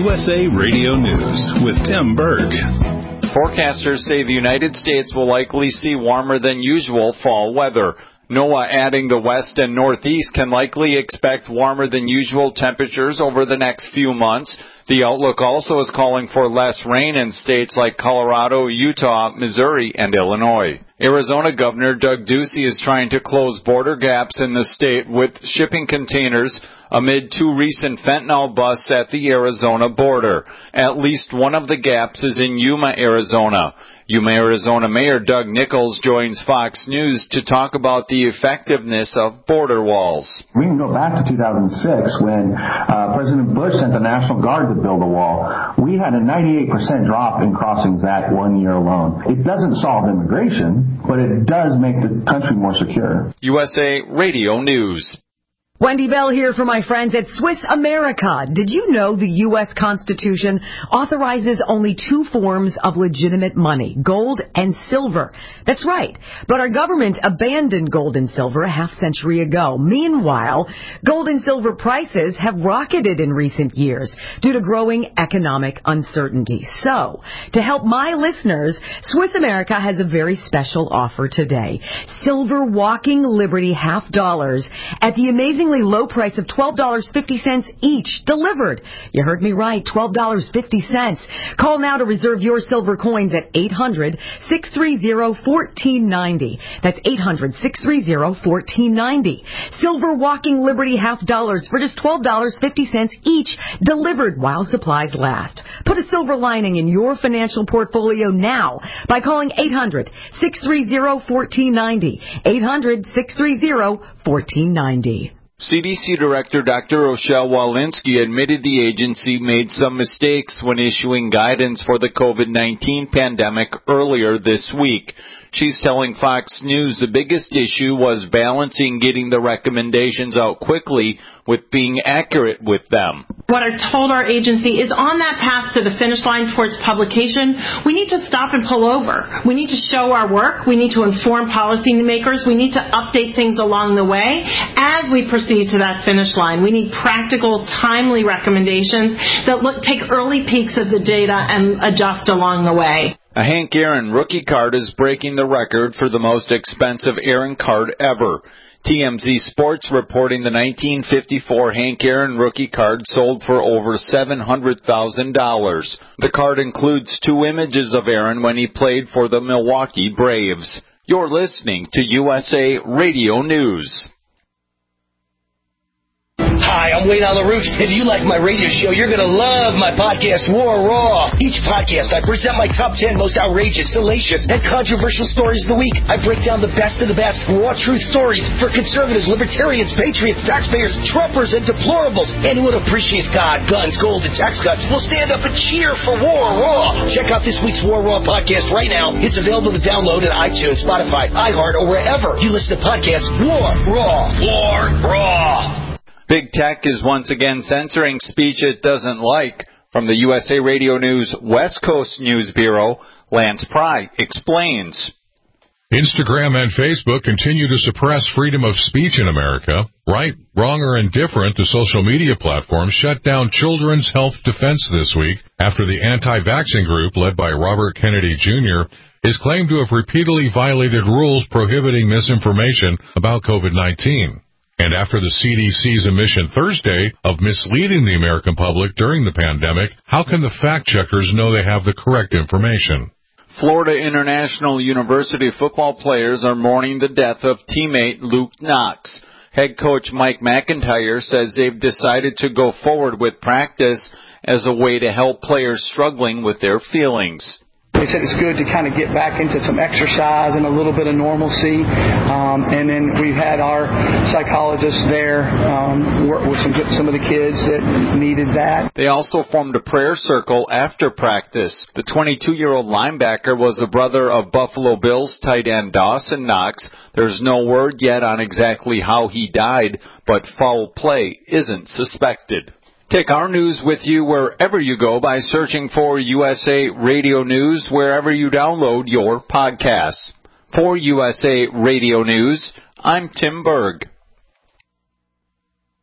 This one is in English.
USA Radio News with Tim Berg. Forecasters say the United States will likely see warmer than usual fall weather. NOAA adding the west and northeast can likely expect warmer than usual temperatures over the next few months. The outlook also is calling for less rain in states like Colorado, Utah, Missouri, and Illinois. Arizona Governor Doug Ducey is trying to close border gaps in the state with shipping containers amid two recent fentanyl busts at the Arizona border. At least one of the gaps is in Yuma, Arizona. Yuma, Arizona Mayor Doug Nichols joins Fox News to talk about the effectiveness of border walls. We can go back to 2006 when President Bush sent the National Guard to build a wall. We had a 98% drop in crossings that 1 year alone. It doesn't solve immigration, but it does make the country more secure. USA Radio News. Wendy Bell here for my friends at Swiss America. Did you know the U.S. Constitution authorizes only two forms of legitimate money, gold and silver? That's right. But our government abandoned gold and silver a half-century ago. Meanwhile, gold and silver prices have rocketed in recent years due to growing economic uncertainty. So, to help my listeners, Swiss America has a very special offer today. Silver Walking Liberty $half at the amazing low price of $12.50 each, delivered. You heard me right, $12.50. Call now to reserve your silver coins at 800-630-1490. That's 800-630-1490. Silver Walking Liberty $half for just $12.50 each, delivered while supplies last. Put a silver lining in your financial portfolio now by calling 800-630-1490. 800-630-1490. CDC Director Dr. Rochelle Walensky admitted the agency made some mistakes when issuing guidance for the COVID-19 pandemic earlier this week. She's telling Fox News the biggest issue was balancing getting the recommendations out quickly with being accurate with them. What I told our agency is on that path to the finish line towards publication, we need to stop and pull over. We need to show our work. We need to inform policymakers. We need to update things along the way as we proceed to that finish line. We need practical, timely recommendations that take early peeks of the data and adjust along the way. A Hank Aaron rookie card is breaking the record for the most expensive Aaron card ever. TMZ Sports reporting the 1954 Hank Aaron rookie card sold for over $700,000. The card includes two images of Aaron when he played for the Milwaukee Braves. You're listening to USA Radio News. Hi, I'm Wayne LaRouche. If you like my radio show, you're going to love my podcast, War Raw. Each podcast, I present my top 10 most outrageous, salacious, and controversial stories of the week. I break down the best of the best raw truth stories for conservatives, libertarians, patriots, taxpayers, Trumpers, and deplorables. Anyone who appreciates God, guns, gold, and tax cuts will stand up and cheer for War Raw. Check out this week's War Raw podcast right now. It's available to download at iTunes, Spotify, iHeart, or wherever you listen to podcasts. War Raw. War Raw. Big Tech is once again censoring speech it doesn't like. From the USA Radio News West Coast News Bureau, Lance Pry explains. Instagram and Facebook continue to suppress freedom of speech in America. Right, wrong, or indifferent, the social media platforms shut down Children's Health Defense this week after the anti-vaxxing group led by Robert Kennedy Jr. is claimed to have repeatedly violated rules prohibiting misinformation about COVID-19. And after the CDC's admission Thursday of misleading the American public during the pandemic, how can the fact-checkers know they have the correct information? Florida International University football players are mourning the death of teammate Luke Knox. Head coach Mike McIntyre says they've decided to go forward with practice as a way to help players struggling with their feelings. They said it's good to kind of get back into some exercise and a little bit of normalcy. And then we've had our psychologists there work with some of the kids that needed that. They also formed a prayer circle after practice. The 22-year-old linebacker was the brother of Buffalo Bills tight end Dawson Knox. There's no word yet on exactly how he died, but foul play isn't suspected. Take our news with you wherever you go by searching for USA Radio News wherever you download your podcasts. For USA Radio News, I'm Tim Berg.